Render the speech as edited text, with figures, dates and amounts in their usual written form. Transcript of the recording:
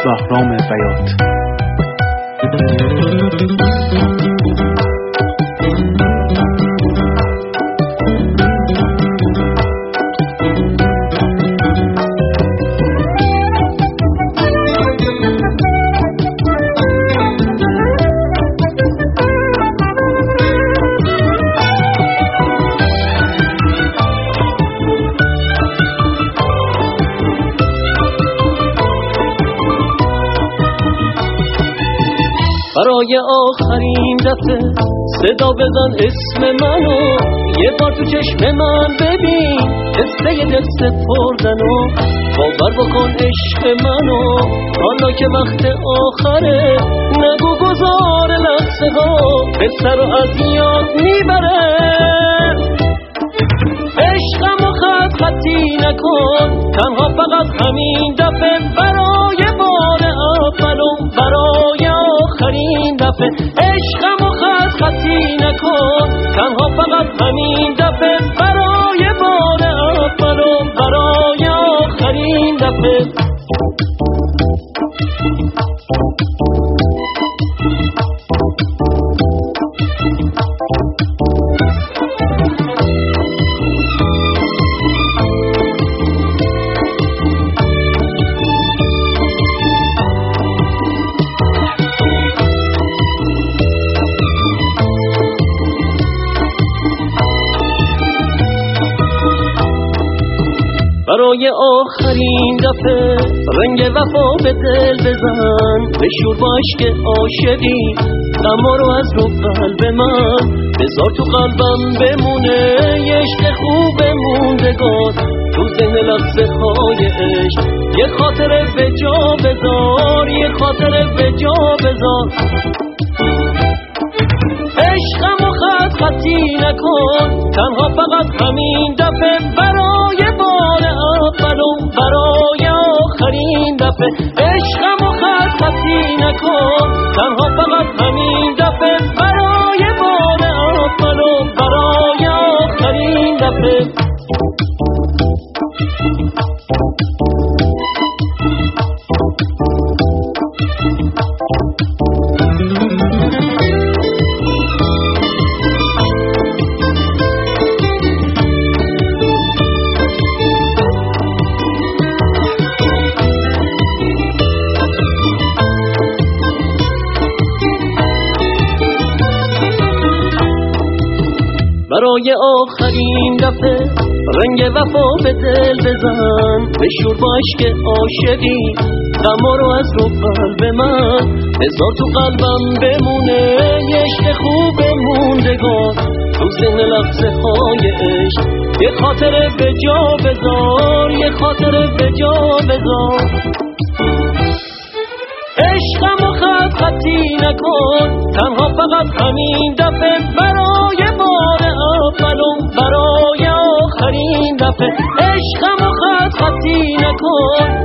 بهرام بیات. برای آخرین دفعه صدا بزن اسم منو، یه بار تو چشم من ببین قصه دل سپردنو، باور بکن عشق منو حالا که وقت آخره، نگو گذار لحظه ها بسر و از یاد میبره. عشقمو خط خطی نکن تنها فقط همین دفعه، برای بار اولم برای آخرین دفعه. عشقمو خط خطی نکن تنها فقط همین دفعه، برای بار اولم برای آخرین دفعه. برای آخرین دفعه رنگ وفا به دل بزن، بشور با عشق عاشقی غما رو از رو قلب من، بذار تو قلبم بمونه یه عشق خوب موندگار، تو ذهن لحظه های عشق یه خاطره به جا بذار، یه خاطره به جا بذار. عشقمو خط خطی نکن تنها فقط همین دفعه، برای بار اولم برای آخرین دفعه. عشقمو خط خطی نکن تنها فقط همین دفعه، برای بار اولم برای آخرین دفعه. برای آخرین دفعه رنگ وفا به دل بزن، بشور با عشق عاشقی غما رو از رو قلب من، بذار تو قلبم بمونه یه عشق خوب موندگار، تو ذهن لحظه های عشق یه خاطره به جا بذار، یه خاطره به جا بذار. عشقمو خط خطی نکن تنها فقط همین دفعه، برای بار اولم برای آخرین دفعه. عشقمو خط خطی نکن